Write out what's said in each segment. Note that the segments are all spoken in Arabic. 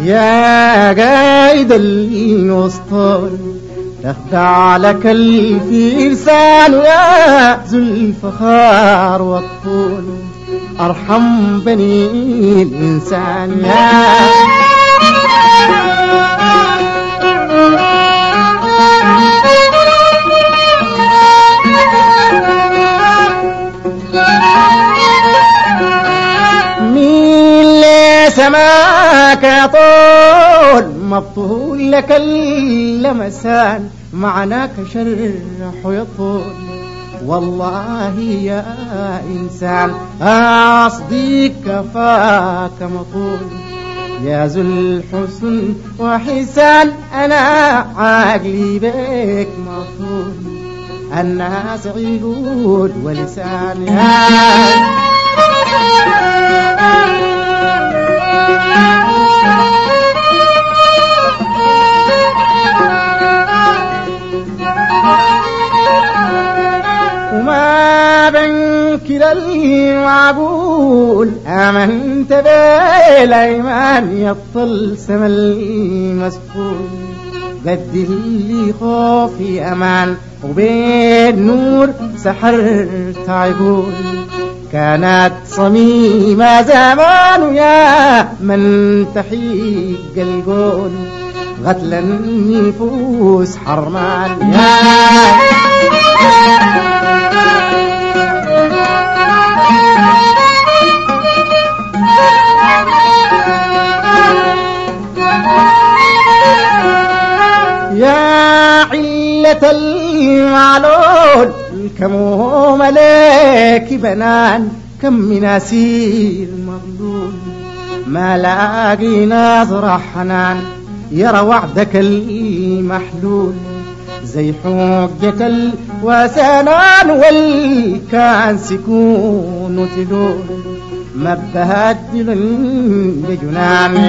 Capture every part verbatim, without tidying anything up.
يا قايد الوسطى تخدع لك الفرسان يا ذو الفخار والطول أرحم بني الإنسان يا سماك يا طول مبطول لك اللمسان معناك شرح يطول والله يا إنسان أصديك كفاك مطول يا ذو الحسن وحسان أنا عقلي بك مطول الناس عيود ولسان يا وما بنكر المعقول آمنت بالأيمان يطل سما المسفول بدل لي خوفي أمان وبين نور سحرت عقول كانت صميمة زمان يا من تحيق القول غتل النفوس حرمان يا يا علة المعلول كم ملك بنان كم من أسير مغلول ما لاقي ناظر حنان يرى وعدك المحلول زي حجة الوسنان والكان سكون وتلول ما بهدل بجنان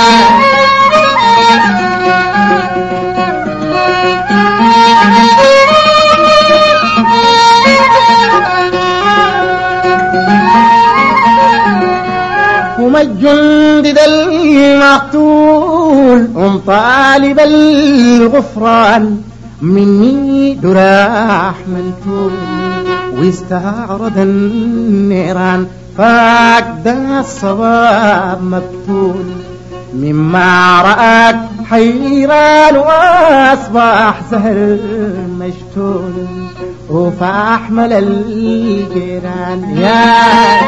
وما الجندد المقتول أم طالب الغفران مني دراح منتول واستعرض النيران فاقد الصواب مبتول مما رأك حيران وأصبح زهر مشتول وفأحمل الجيران يا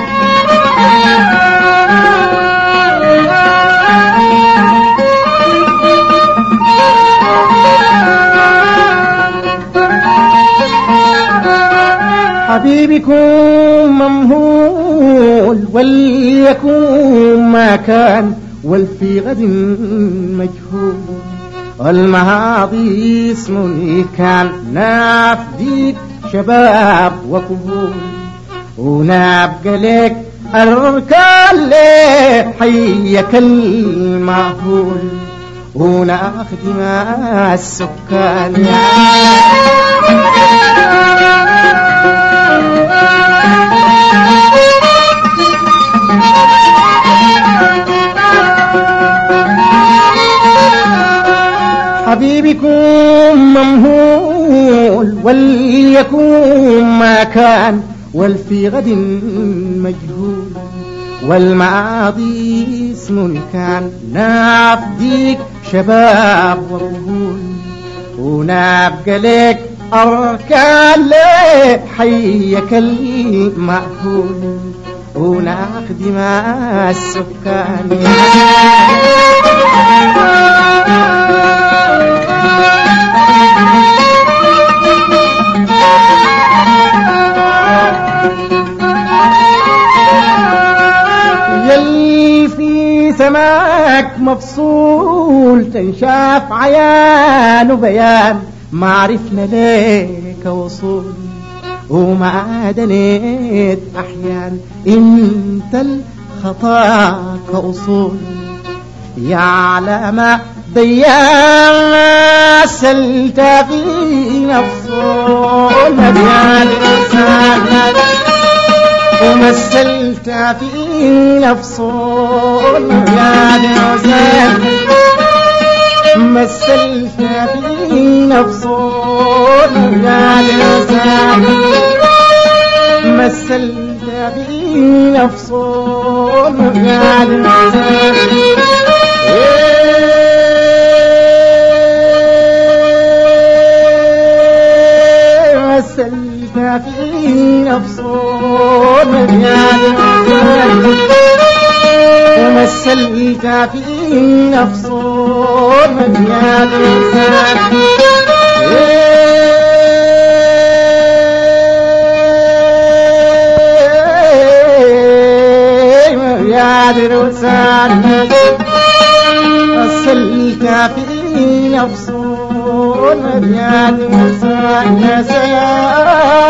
حبيبكم ممهول وليكون ما كان والفي غد مجهول والماضي اسم كان نافديك شباب وكهول ونبقى لك الركال حيك المعهول وناخدم السكان حبيبكم ممهول وليكون ما كان والفي غد مجهول والماضي اسم كان نافديك شباب وكهول ونبقى لك أركان حيك المأهول ونخدم السكان سماك مفصول تنشاف عيان وبيان ما عرفنا ليك وصول وما دنيت أحيان انت الخطاك أصول يا على بيان سلت في نفصول مبيان الإنسان ومثلت في نفصول يا دوزان مثلت في نفصول يا دوزان مثلت في نفصول يا دوزان مثلت في نفصول يا دوزان ومثلت في نفصول يا دوزان يا دوزان مثلت في نفصول يا دوزان